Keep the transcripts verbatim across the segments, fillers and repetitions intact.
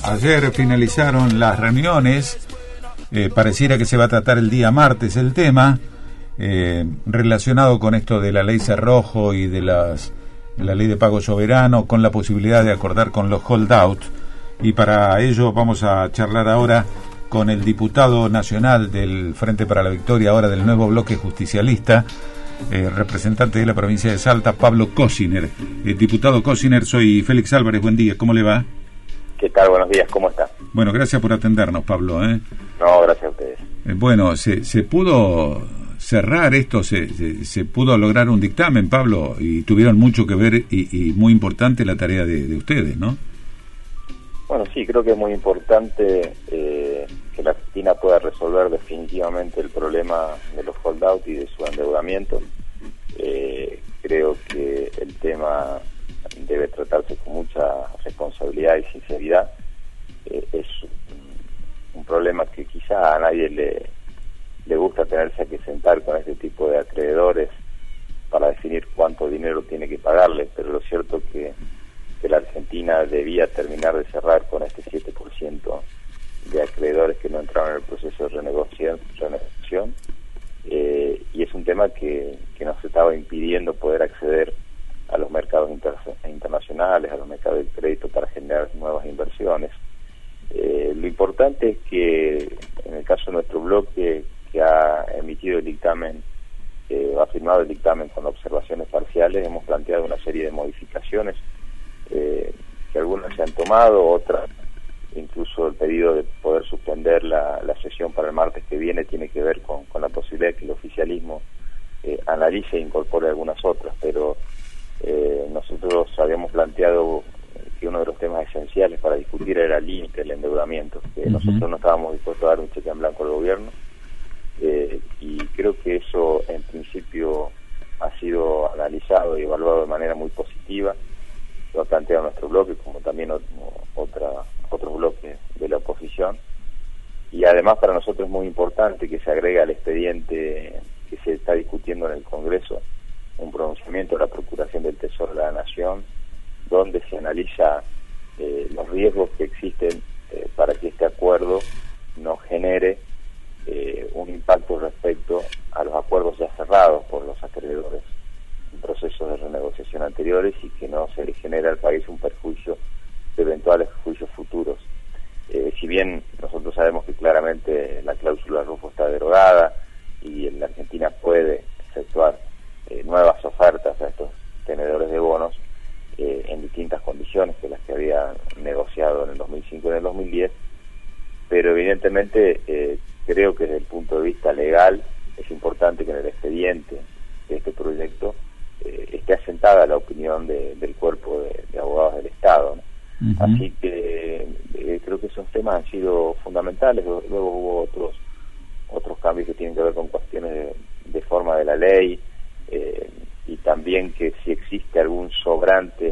ayer finalizaron las reuniones, eh, pareciera que se va a tratar el día martes el tema, eh, relacionado con esto de la ley Cerrojo y de las de la ley de pago soberano, con la posibilidad de acordar con los holdout, y para ello vamos a charlar ahora con el diputado nacional del Frente para la Victoria, ahora del nuevo bloque justicialista, eh, representante de la provincia de Salta, Pablo Cosiner. Eh, diputado Cosiner, soy Félix Álvarez, buen día, ¿cómo le va? ¿Qué tal? Buenos días, ¿cómo está? Bueno, gracias por atendernos, Pablo. ¿eh? No, gracias a ustedes. Eh, bueno, se, se pudo cerrar esto, se, se, se pudo lograr un dictamen, Pablo, y tuvieron mucho que ver y, y muy importante la tarea de, de ustedes, ¿no? Bueno, sí, creo que es muy importante eh, que la Argentina pueda resolver definitivamente el problema de los holdout y de su endeudamiento. Eh, creo que el tema debe tratarse con mucha responsabilidad y sinceridad. Eh, es un, un problema que quizá a nadie le, le gusta tenerse que sentar con este tipo de acreedores para definir cuánto dinero tiene que pagarle, pero lo cierto que que la Argentina debía terminar de cerrar con este siete por ciento de acreedores que no entraron en el proceso de renegociación, renegociación eh, y es un tema que, que nos estaba impidiendo poder acceder a los mercados inter internacionales, a los mercados del crédito para generar nuevas inversiones. Eh, lo importante es que en el caso de nuestro bloque, que ha emitido el dictamen, eh, ha firmado el dictamen con observaciones parciales, hemos planteado una serie de modificaciones Eh, que algunas se han tomado, otras, incluso el pedido de poder suspender la, la sesión para el martes que viene tiene que ver con, con la posibilidad de que el oficialismo eh, analice e incorpore algunas otras, pero eh, nosotros habíamos planteado que uno de los temas esenciales para discutir era el límite del endeudamiento, que uh-huh. nosotros no estábamos dispuestos a dar un cheque en blanco al gobierno, eh, y creo que eso en principio ha sido analizado y evaluado de manera muy positiva. Lo ha planteado nuestro bloque, como también otra, otros bloques de la oposición, y además para nosotros es muy importante que se agregue al expediente que se está discutiendo en el Congreso un pronunciamiento de la Procuración del Tesoro de la Nación, donde se analiza eh, los riesgos que existen eh, para que este acuerdo no genere eh, un impacto respecto a los acuerdos ya cerrados por los acreedores en procesos de renegociación anteriores, y que no se le genera al país un perjuicio de eventuales juicios futuros. Eh, si bien nosotros sabemos que claramente la cláusula Rufo está derogada y la Argentina puede efectuar eh, nuevas ofertas a estos tenedores de bonos eh, en distintas condiciones que las que había negociado en el dos mil cinco y en el dos mil diez, pero evidentemente eh, creo que desde el punto de vista legal es importante que en el expediente de este proyecto Eh, esté asentada la opinión de, del cuerpo de, de abogados del Estado, ¿no? Uh-huh. Así que eh, creo que esos temas han sido fundamentales. Luego hubo otros otros cambios que tienen que ver con cuestiones de, de forma de la ley, eh, y también que si existe algún sobrante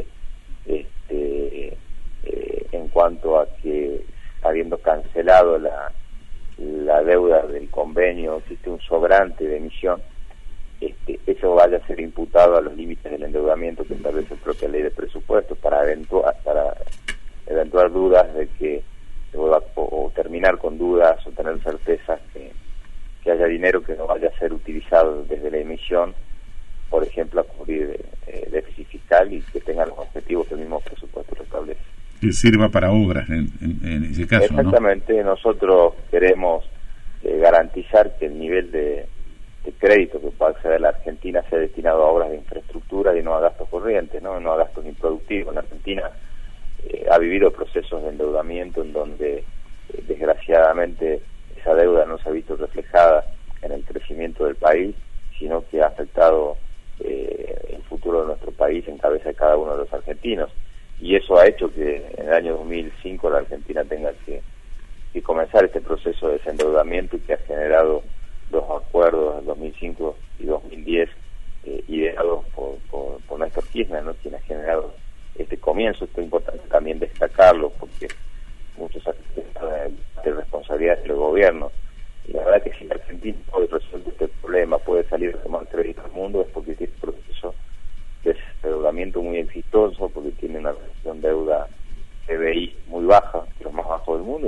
este, eh, en cuanto a que, habiendo cancelado la, la deuda del convenio, existe un sobrante de emisión, Este, eso vaya a ser imputado a los límites del endeudamiento que establece la propia ley de presupuestos, para eventuar, para eventuar dudas de que o, o terminar con dudas o tener certezas que, que haya dinero que no vaya a ser utilizado desde la emisión, por ejemplo, a cubrir eh, déficit fiscal, y que tenga los objetivos que el mismo presupuesto lo establece. Que sirva para obras en, en, en ese caso, exactamente, ¿no? Nosotros queremos eh, garantizar que el nivel de de crédito que pueda acceder a la Argentina sea destinado a obras de infraestructura y no a gastos corrientes, no, no a gastos improductivos. La Argentina eh, ha vivido procesos de endeudamiento en donde eh, desgraciadamente esa deuda no se ha visto reflejada en el crecimiento del país, sino que ha afectado eh, el futuro de nuestro país en cabeza de cada uno de los argentinos, y eso ha hecho que en el año dos mil cinco la Argentina tenga que, que comenzar este proceso de desendeudamiento, y que ha generado dos acuerdos en dos mil cinco y dos mil diez eh, ideados por, por, por Néstor Kirchner, ¿no? Quien ha generado este comienzo. Esto es importante también destacarlo, porque muchos aspectos de responsabilidad del gobierno, y la verdad que si la Argentina puede resolver este problema, puede salir a tomar crédito al mundo, es porque tiene un proceso de endeudamiento muy exitoso, porque tiene una relación deuda P B I muy baja, los más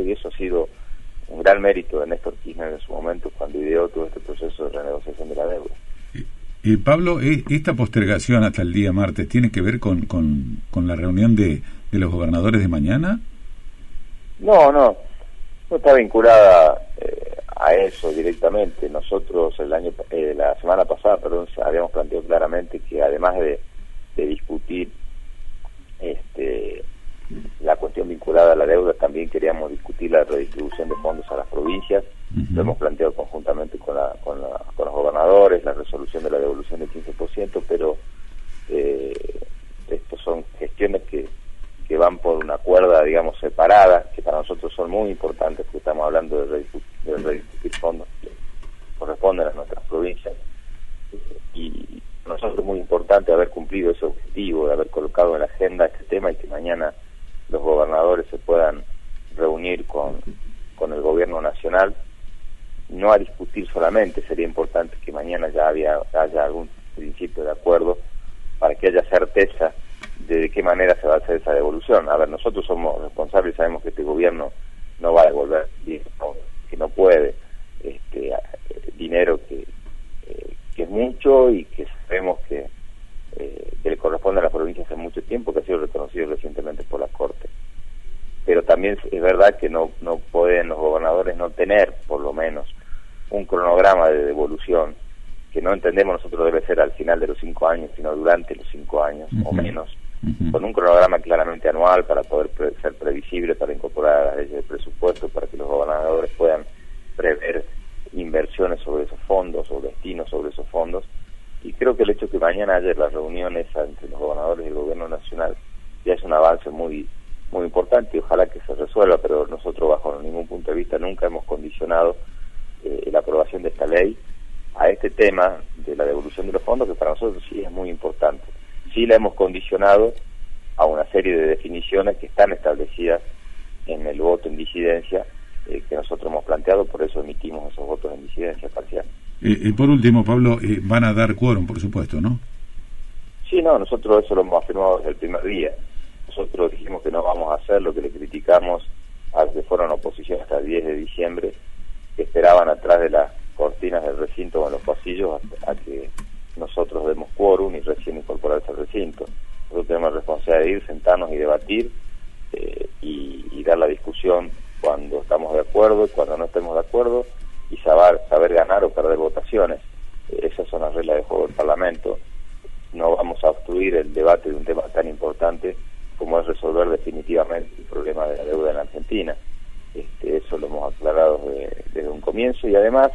y eso ha sido un gran mérito de Néstor Kirchner en su momento cuando ideó todo este proceso de renegociación de la deuda. Y Pablo, esta postergación hasta el día martes, ¿tiene que ver con, con, con la reunión de, de los gobernadores de mañana? No, no, no está vinculada eh, a eso directamente. Nosotros el año eh, la semana pasada, perdón, habíamos planteado claramente que además de, de discutir este la cuestión vinculada a la deuda, también queríamos discutir la redistribución de fondos a las provincias. Uh-huh. Lo hemos planteado conjuntamente con, la, con, la, con los gobernadores, la resolución de la devolución del quince por ciento, pero eh, estos son gestiones que, que van por una cuerda, digamos, separada, que para nosotros son muy importantes, porque estamos hablando de redistribuir, de redistribuir fondos que corresponden a nuestras provincias. Y para nosotros es muy importante haber cumplido ese objetivo, de haber colocado en la agenda este tema y que mañana los gobernadores se puedan reunir con, con el gobierno nacional, no a discutir solamente, sería importante que mañana ya había, haya algún principio de acuerdo para que haya certeza de, de qué manera se va a hacer esa devolución. A ver, nosotros somos responsables y sabemos que este gobierno no va a devolver dinero, que no puede, este, dinero que, eh, que es mucho y que sabemos que Eh, que le corresponde a la provincia hace mucho tiempo, que ha sido reconocido recientemente por la Corte. Pero también es verdad que no, no pueden los gobernadores no tener, por lo menos, un cronograma de devolución, que no entendemos nosotros debe ser al final de los cinco años, sino durante los cinco años, uh-huh. o menos, uh-huh. con un cronograma claramente anual para poder pre- ser previsible, para incorporar a las leyes de presupuesto, para que los gobernadores puedan prever inversiones sobre esos fondos o destinos sobre esos fondos. Y creo que el hecho que mañana haya las reuniones entre los gobernadores y el gobierno nacional ya es un avance muy muy importante y ojalá que se resuelva, pero nosotros bajo ningún punto de vista nunca hemos condicionado eh, la aprobación de esta ley a este tema de la devolución de los fondos, que para nosotros sí es muy importante. Sí la hemos condicionado a una serie de definiciones que están establecidas en el voto en disidencia eh, que nosotros hemos planteado, por eso emitimos esos votos en disidencia parcial. Eh, eh, por último, Pablo, eh, van a dar quórum, por supuesto, ¿no? Sí, no, nosotros eso lo hemos afirmado desde el primer día. Nosotros dijimos que no vamos a hacer lo que le criticamos a los que fueron oposición hasta el diez de diciembre, que esperaban atrás de las cortinas del recinto o en los pasillos a, a que nosotros demos quórum y recién incorporarse al recinto. Nosotros tenemos la responsabilidad de ir, sentarnos y debatir eh, y, y dar la discusión cuando estamos de acuerdo y cuando no estemos de acuerdo, y saber, saber ganar o perder votaciones. Eh, esas son las reglas de juego del Parlamento. No vamos a obstruir el debate de un tema tan importante como es resolver definitivamente el problema de la deuda en la Argentina. Este, eso lo hemos aclarado desde, desde un comienzo, y además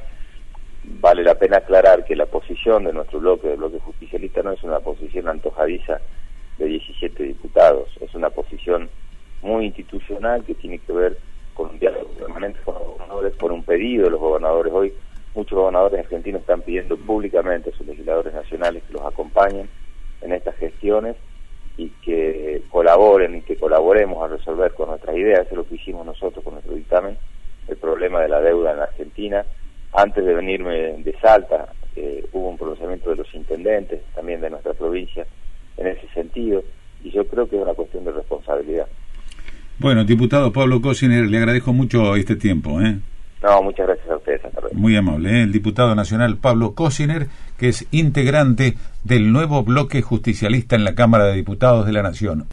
vale la pena aclarar que la posición de nuestro bloque, del bloque justicialista, no es una posición antojadiza de diecisiete diputados, es una posición muy institucional que tiene que ver con un diálogo permanente con los gobernadores, por un pedido de los gobernadores. Hoy muchos gobernadores argentinos están pidiendo públicamente a sus legisladores nacionales que los acompañen en estas gestiones y que colaboren y que colaboremos a resolver con nuestras ideas. Eso es lo que hicimos nosotros con nuestro dictamen, el problema de la deuda en la Argentina. Antes de venirme de Salta, eh, hubo un pronunciamiento de los intendentes, también de nuestra provincia, en ese sentido, y yo creo que es una cuestión de responsabilidad. Bueno, diputado Pablo Cosiner, le agradezco mucho este tiempo, ¿eh? No, muchas gracias a ustedes. Hasta luego. Muy amable, ¿eh? El diputado nacional Pablo Cosiner, que es integrante del nuevo bloque justicialista en la Cámara de Diputados de la Nación.